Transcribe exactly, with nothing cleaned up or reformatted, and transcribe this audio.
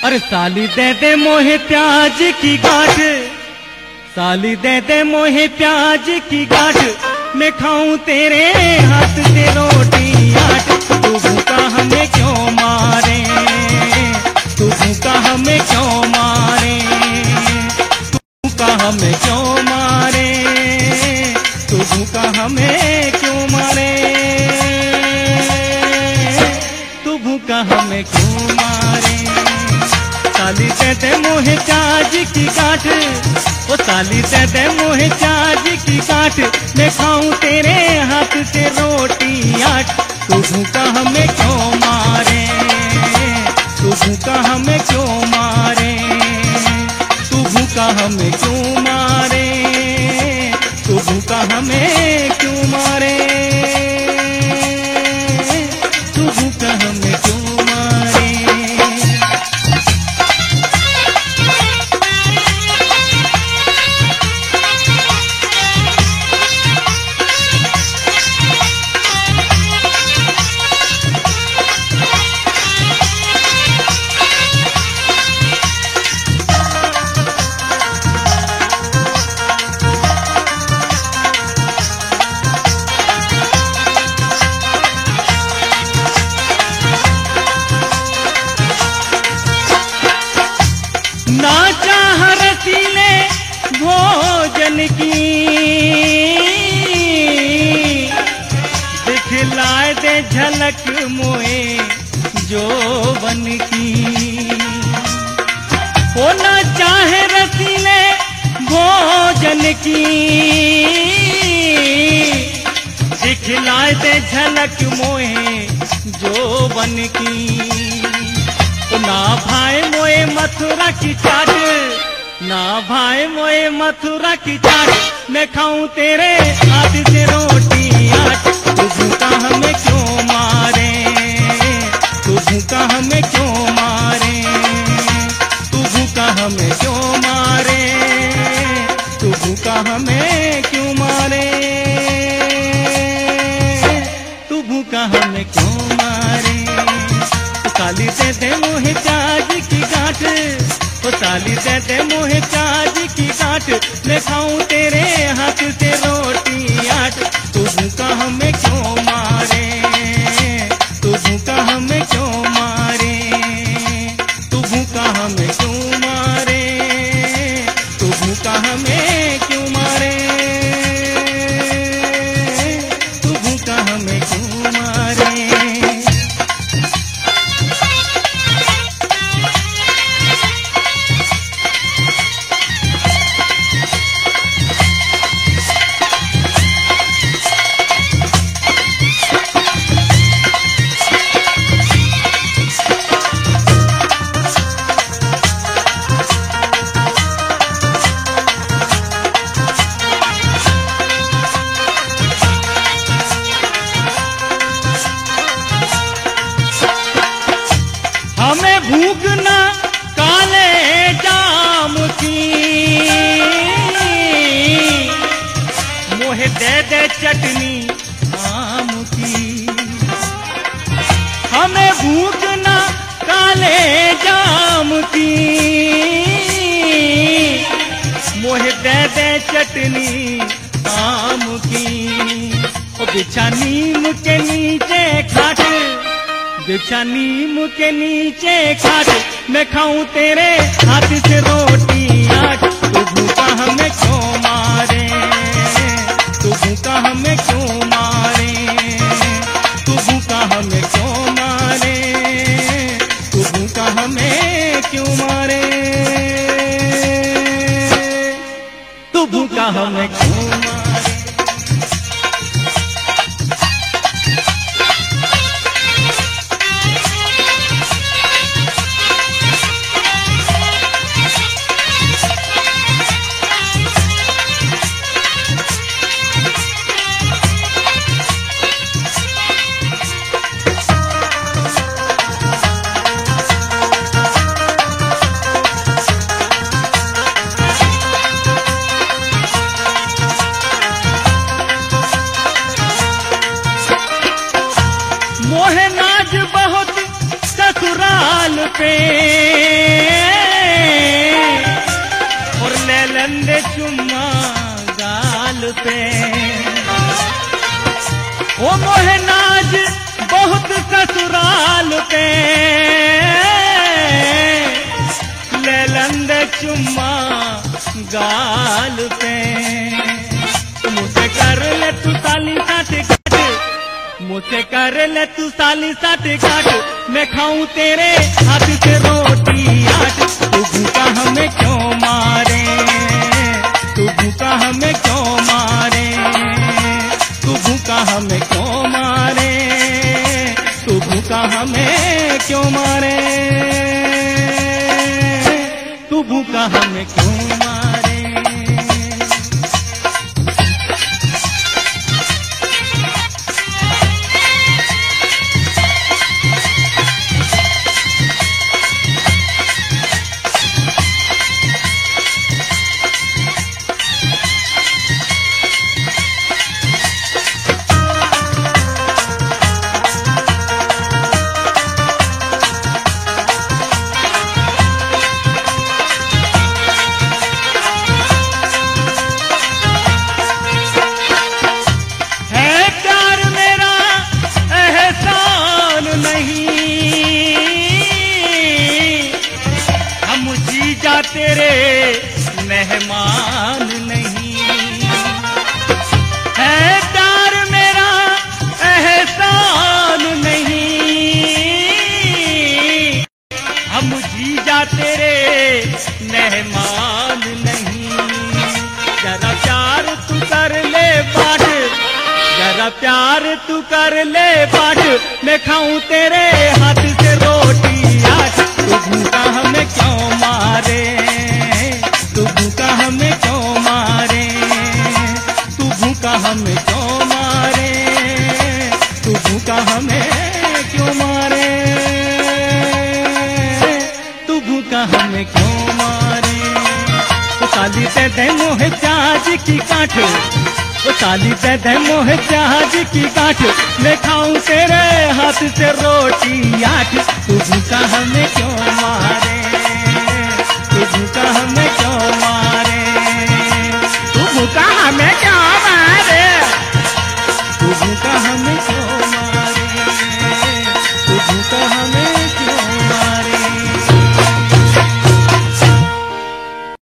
अरे साली दे दे मोहे प्याज की गांठ, साली दे दे मोहे प्याज की गांठ, मैं खाऊं तेरे हाथ से रोटी आट। तू भूखा हमें क्यों मारे, तू भूखा हमें क्यों मारे, तू भूखा हमें क्यों मारे, तू भूखा हमें क्यों मारे, तू भूखा हमें क्यों मारे। साली दे दे मोहे प्याज की गांठ, वो साली दे दे मोहे प्याज की गांठ, मैं खाऊं तेरे हाथ से रोटी आट। तू भूखा हमें क्यों मारे, तू भूखा हमें क्यों मारे, तू भूखा हमें क्यों मारे, तू भूखा हमें क्यों मारे, तू भूखा हमें क्यों मारे। ना चाह रसीले भोजन की, दिखलाए दे झलक मोए जोबन की। वो ना चाहे रसीले भोजन की, दिखलाए दे झलक मोए जोबन की। ना भाई मोए मथुरा की चाट, ना भाई मोए मथुरा की चाट, मैं खाऊं तेरे हाथ से रोटी आट। तू भूखा हमें क्यों मारे, तू भूखा हमें क्यों मारे, तू भूखा हमें क्यों मारे, तू भूखा हमें क्यों मारे, तू भूखा हमें क्यों मारे। साली दे दे मोहे प्याज की गांठ, वो साली दे दे मोहे प्याज की गांठ, मैं खाऊं तेरे हाथ से रोटी आट। तू भूखा हमें क्यों मारे, तू भूखा हमें क्यों मारे, तू भूखा हमें क्यों मारे, तू भूखा हमें क्यों मारे, तू भूखा हमें क्यों मारे। हमें भूख ना काले जाम की, मोहे दे दे चटनी आम की। हमें भूख ना काले जाम की, मोहे दे दे चटनी आम की। ओ बिछा नीम के नीचे खाट, बिछा नीम के नीचे खाट, मैं खाऊं तेरे हाथ से रोटी आट। तू भूखा हमें क्यों मारे, तू भूखा हमें क्यों मारे, तू भूखा हमें क्यों मारे, तू भूखा हमें क्यों मारे, तू भूखा हमें क्यों मारे। पे चुम्मा गाल पे, मुझसे कर ले तू साली साठ गाठ, मुझसे कर ले तू साली साठ गाठ, मैं खाऊं तेरे हाथ से रोटी आठ। तू भूखा हमें क्यों मारे, तू भूखा हमें क्यों मारे, तू भूखा हमें क्यों मारे, तू भूखा हमें क्यों मारे, तू भूखा हमें क्यों मारे। तेरे मेहमान नहीं है, प्यार मेरा एहसान नहीं, हम जीजा तेरे मेहमान नहीं। जरा प्यार तू कर ले बाट, जरा प्यार तू कर ले बाट, मैं खाऊं तेरे हाथ से रोटी आज। तू भूखा हमें क्यों मारे, तू भूखा हमें क्यों मारे, तू भूखा हमें क्यों मारे, तू भूखा हमें क्यों मारे, तू भूखा हमें क्यों मारे। तो साली दे दे मोहे प्याज की काठ, तो साली दे दे मोहे प्याज की काठ, मैं खाऊं तेरे हाथ से रोटी आठ। तू भूखा हमें क्यों मारे, तू भूखा हमें क्यों मारे,